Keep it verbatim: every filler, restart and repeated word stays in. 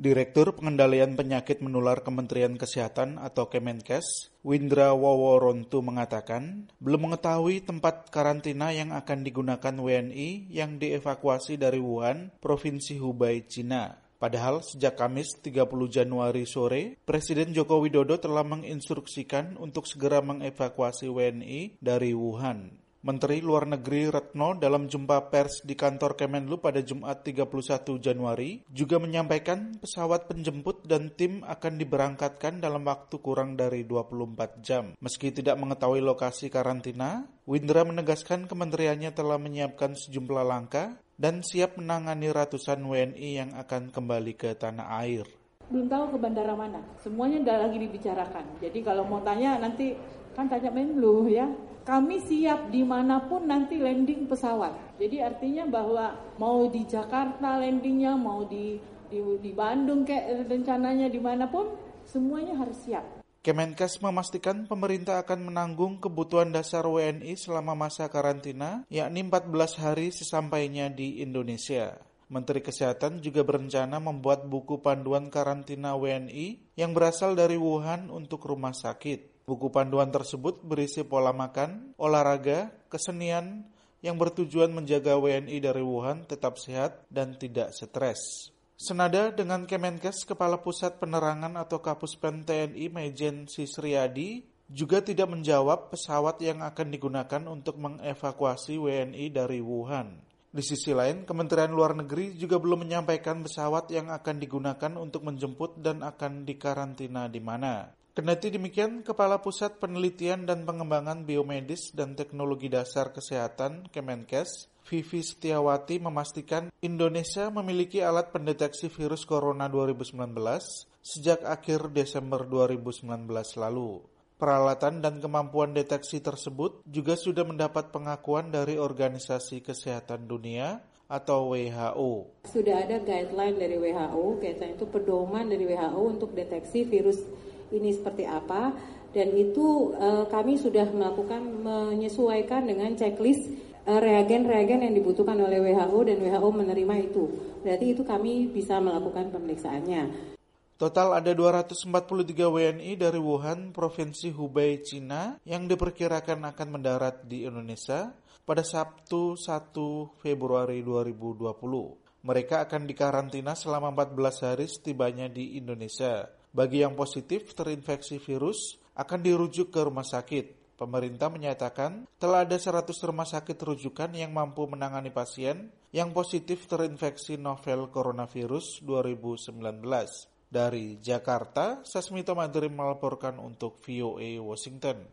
Direktur Pengendalian Penyakit Menular Kementerian Kesehatan atau Kemenkes, Windra Woworontu mengatakan, belum mengetahui tempat karantina yang akan digunakan W N I yang dievakuasi dari Wuhan, Provinsi Hubei, Cina. Padahal sejak Kamis tiga puluh Januari sore, Presiden Joko Widodo telah menginstruksikan untuk segera mengevakuasi W N I dari Wuhan. Menteri Luar Negeri Retno dalam jumpa pers di kantor Kemenlu pada Jumat tiga puluh satu Januari juga menyampaikan pesawat penjemput dan tim akan diberangkatkan dalam waktu kurang dari dua puluh empat jam. Meski tidak mengetahui lokasi karantina, Windra menegaskan kementeriannya telah menyiapkan sejumlah langkah dan siap menangani ratusan W N I yang akan kembali ke tanah air. Belum tahu ke bandara mana, semuanya udah lagi dibicarakan. Jadi kalau mau tanya nanti kan tanya Menlu ya. Kami siap dimanapun nanti landing pesawat. Jadi artinya bahwa mau di Jakarta landingnya, mau di di, di Bandung kayak rencananya dimanapun, semuanya harus siap. Kemenkes memastikan pemerintah akan menanggung kebutuhan dasar W N I selama masa karantina, yakni empat belas hari sesampainya di Indonesia. Menteri Kesehatan juga berencana membuat buku panduan karantina W N I yang berasal dari Wuhan untuk rumah sakit. Buku panduan tersebut berisi pola makan, olahraga, kesenian yang bertujuan menjaga W N I dari Wuhan tetap sehat dan tidak stres. Senada dengan Kemenkes, Kepala Pusat Penerangan atau Kapuspen T N I Maijen Sisriyadi juga tidak menjawab pesawat yang akan digunakan untuk mengevakuasi W N I dari Wuhan. Di sisi lain, Kementerian Luar Negeri juga belum menyampaikan pesawat yang akan digunakan untuk menjemput dan akan dikarantina di mana. Kendati demikian, Kepala Pusat Penelitian dan Pengembangan Biomedis dan Teknologi Dasar Kesehatan Kemenkes, Vivi Setiawati memastikan Indonesia memiliki alat pendeteksi virus corona dua ribu sembilan belas sejak akhir Desember dua ribu sembilan belas lalu. Peralatan dan kemampuan deteksi tersebut juga sudah mendapat pengakuan dari Organisasi Kesehatan Dunia atau W H O. Sudah ada guideline dari W H O, guideline itu pedoman dari W H O untuk deteksi virus ini seperti apa, dan itu uh, kami sudah melakukan menyesuaikan dengan checklist uh, reagen-reagen yang dibutuhkan oleh W H O dan W H O menerima itu. Berarti itu kami bisa melakukan pemeriksaannya. Total ada dua ratus empat puluh tiga W N I dari Wuhan, Provinsi Hubei, Cina yang diperkirakan akan mendarat di Indonesia pada Sabtu satu Februari dua ribu dua puluh. Mereka akan dikarantina selama empat belas hari setibanya di Indonesia. Bagi yang positif terinfeksi virus akan dirujuk ke rumah sakit. Pemerintah menyatakan telah ada seratus rumah sakit rujukan yang mampu menangani pasien yang positif terinfeksi novel coronavirus dua ribu sembilan belas. Dari Jakarta, Sasmito Madrim melaporkan untuk V O A Washington.